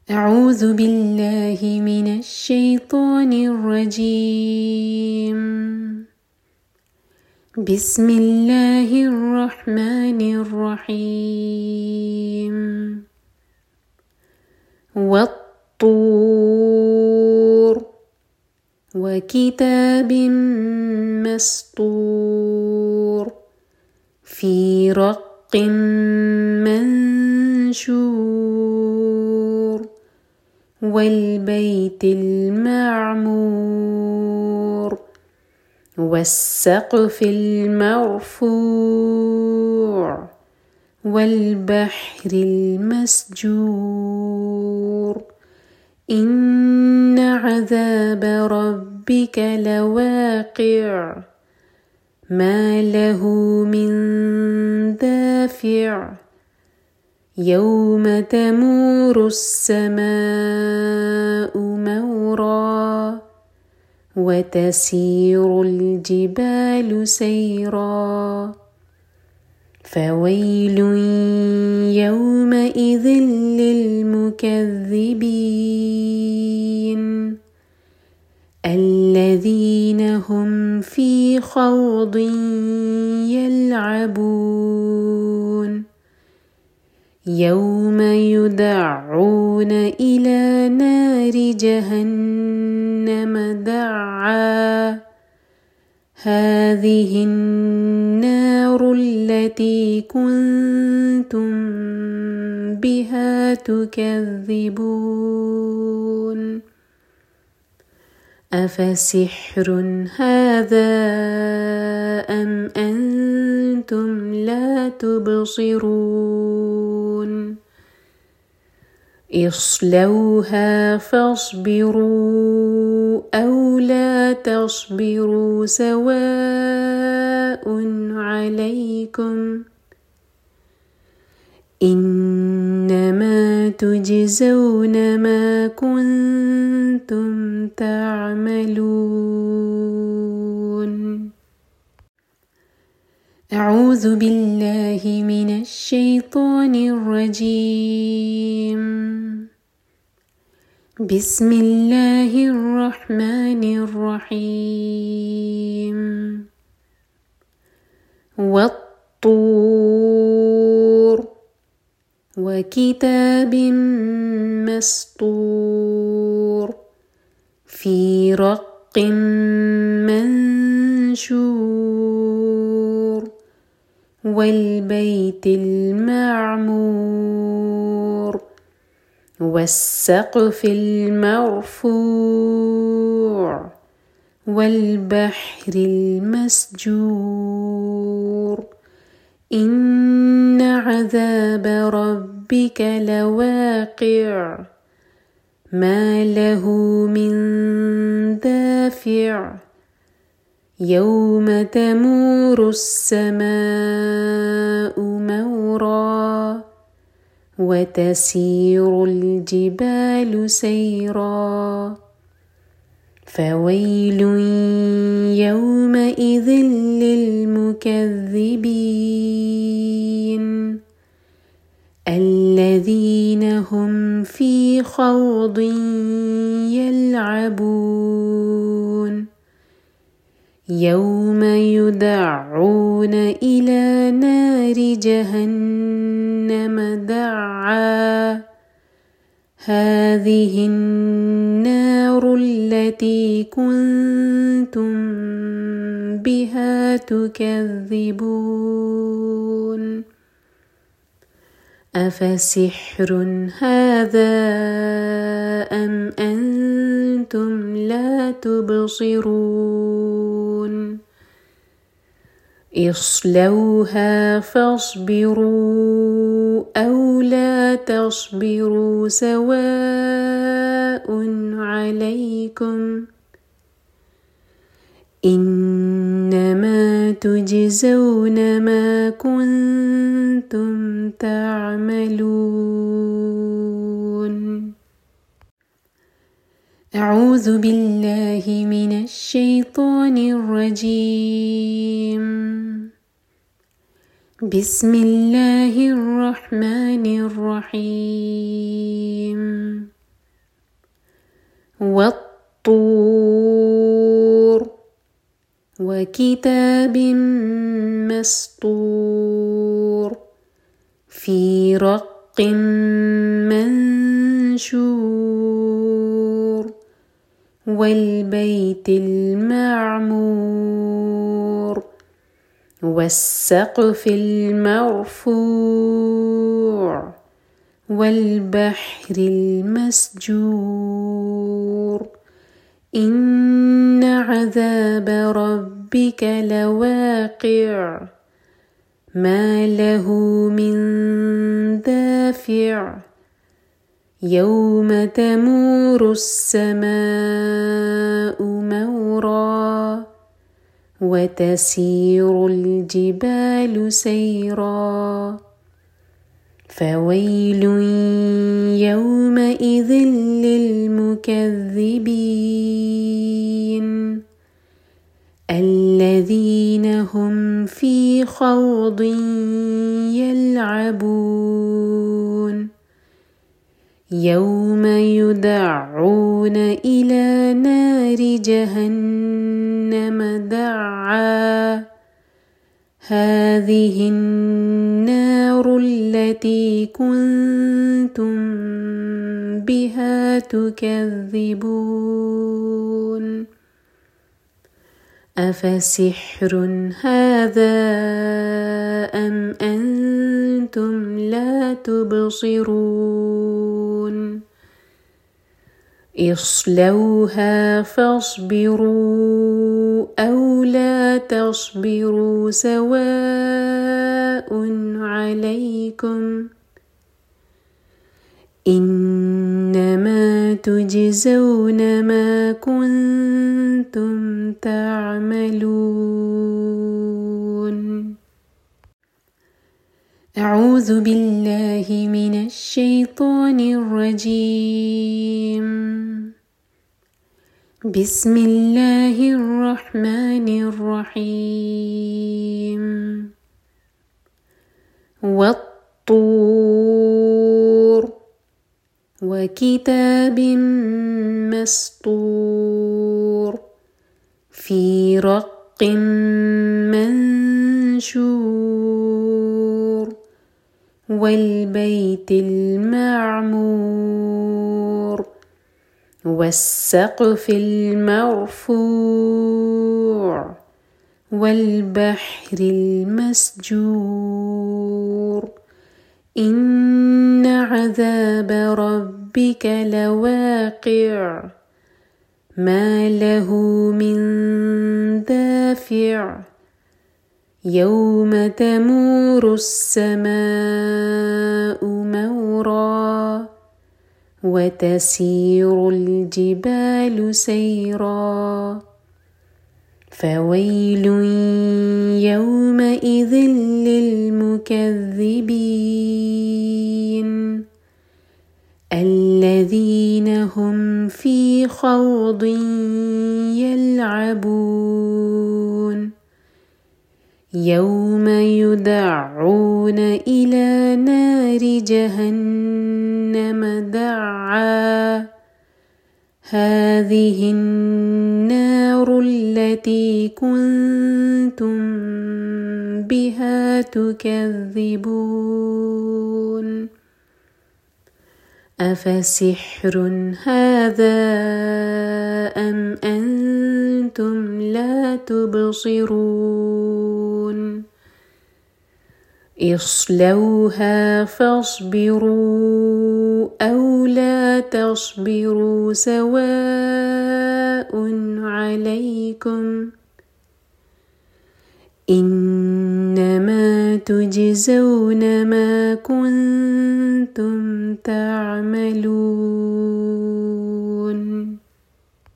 أعوذ بالله من الشيطان الرجيم. بسم الله الرحمن الرحيم. والطور وكتاب مسطور في رق منشور والبيت المعمور والسقف المرفوع والبحر المسجور إن عذاب ربك لواقع ما له من دافع يوم تمور السماء مورا وتسير الجبال سيرا فويل يومئذ للمكذبين الذين هم في خوض يلعبون يوم يدعون إلى نار جهنم دعا هذه النار التي كنتم بها تكذبون أفسحر هذا أم أنتم لا تبصرون اصلوها فاصبروا أو لا تصبروا سواء عليكم إنما تجزون ما كنتم تعملون. أعوذ بالله من الشيطان الرجيم. بسم الله الرحمن الرحيم. والطور وكتاب مسطور في رق منشور والبيت المعمور والسقف المرفوع والبحر المسجور إن عذاب ربك لواقع ما له من دافع يوم تمور السماء مورا وتسير الجبال سيرا فويل يومئذ للمكذبين الذين هم في خوض يلعبون يوم يدعون إلى نار جهنم دعا هذه النار التي كنتم بها تكذبون أفسحر هذا أم أنتم لا تبصرون اصلوها فاصبروا أو لا تصبروا سواء عليكم إنما تجزون ما كنتم تعملون. أعوذ بالله من الشيطان الرجيم. بسم الله الرحمن الرحيم. وكتاب مسطور في رق منشور والبيت المعمور والسقف المرفوع والبحر المسجور إن عذاب ربك لواقع ما له من دافع يوم تمور السماء مورا وتسير الجبال سيرا فويل يومئذ للمكذبين الذين هم في خوض يلعبون يوم يدعون إلى نار جهنم دعا هذه النار التي كنتم بها تكذبون أفسحر هذا أم أنتم لا تبصرون اصلوها فاصبروا أو لا تصبروا سواء عليكم إنما تجزون ما كنتم تعملون. أعوذ بالله من الشيطان الرجيم. بسم الله الرحمن الرحيم. والطور وكتاب مسطور في رق منشور والبيت المعمور والسقف المرفوع والبحر المسجور إن عذاب ربك لواقع ما له من دافع يوم تمور السماء مورا وتسير الجبال سيرا فويل يومئذ للمكذبين الذين هم في خوض يلعبون يوم يدعون إلى نار جهنم دعا هذه النار التي كنتم بها تكذبون أفسحر هذا أم أنتم لا تبصرون اصلوها فاصبروا أو لا تصبروا سواء عليكم إنما تجزون ما كنتم تعملون.